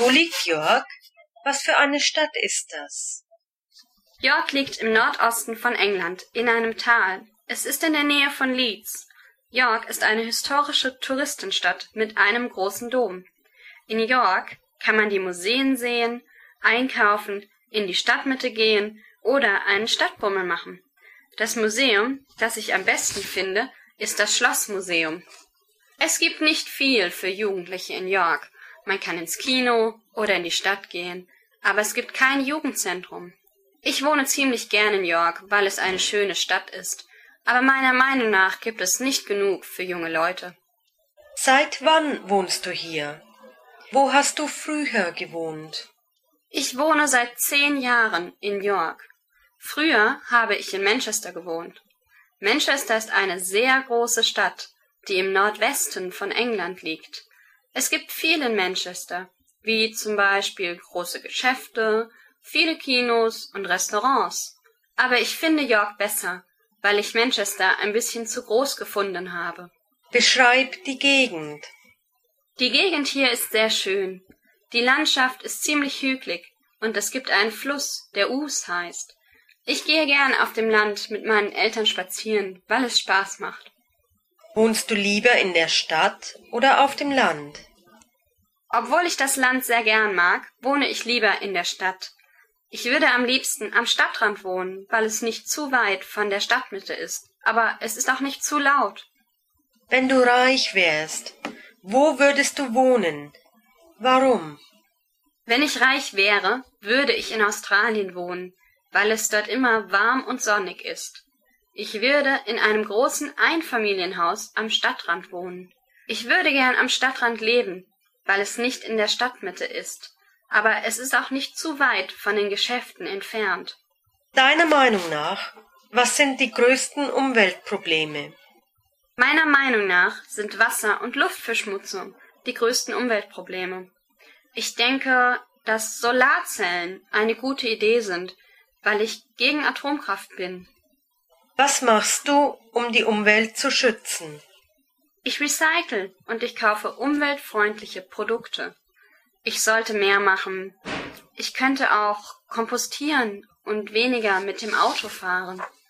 Wo liegt York? Was für eine Stadt ist das? York liegt im Nordosten von England, in einem Tal. Es ist in der Nähe von Leeds. York ist eine historische Touristenstadt mit einem großen Dom. In York kann man die Museen sehen, einkaufen, in die Stadtmitte gehen oder einen Stadtbummel machen. Das Museum, das ich am besten finde, ist das Schlossmuseum. Es gibt nicht viel für Jugendliche in York. Man kann ins Kino oder in die Stadt gehen, aber es gibt kein Jugendzentrum. Ich wohne ziemlich gern in York, weil es eine schöne Stadt ist, aber meiner Meinung nach gibt es nicht genug für junge Leute. Seit wann wohnst du hier? Wo hast du früher gewohnt? Ich wohne seit 10 Jahren in York. Früher habe ich in Manchester gewohnt. Manchester ist eine sehr große Stadt, die im Nordwesten von England liegt. Es gibt viel in Manchester, wie zum Beispiel große Geschäfte, viele Kinos und Restaurants. Aber ich finde York besser, weil ich Manchester ein bisschen zu groß gefunden habe. Beschreib die Gegend. Die Gegend hier ist sehr schön. Die Landschaft ist ziemlich hügelig und es gibt einen Fluss, der Ouse heißt. Ich gehe gern auf dem Land mit meinen Eltern spazieren, weil es Spaß macht. Wohnst du lieber in der Stadt oder auf dem Land? Obwohl ich das Land sehr gern mag, wohne ich lieber in der Stadt. Ich würde am liebsten am Stadtrand wohnen, weil es nicht zu weit von der Stadtmitte ist, aber es ist auch nicht zu laut. Wenn du reich wärst, wo würdest du wohnen? Warum? Wenn ich reich wäre, würde ich in Australien wohnen, weil es dort immer warm und sonnig ist. Ich würde in einem großen Einfamilienhaus am Stadtrand wohnen. Ich würde gern am Stadtrand leben, weil es nicht in der Stadtmitte ist, aber es ist auch nicht zu weit von den Geschäften entfernt. Deiner Meinung nach, was sind die größten Umweltprobleme? Meiner Meinung nach sind Wasser- und Luftverschmutzung die größten Umweltprobleme. Ich denke, dass Solarzellen eine gute Idee sind, weil ich gegen Atomkraft bin. Was machst du, um die Umwelt zu schützen? Ich recycle und ich kaufe umweltfreundliche Produkte. Ich sollte mehr machen. Ich könnte auch kompostieren und weniger mit dem Auto fahren.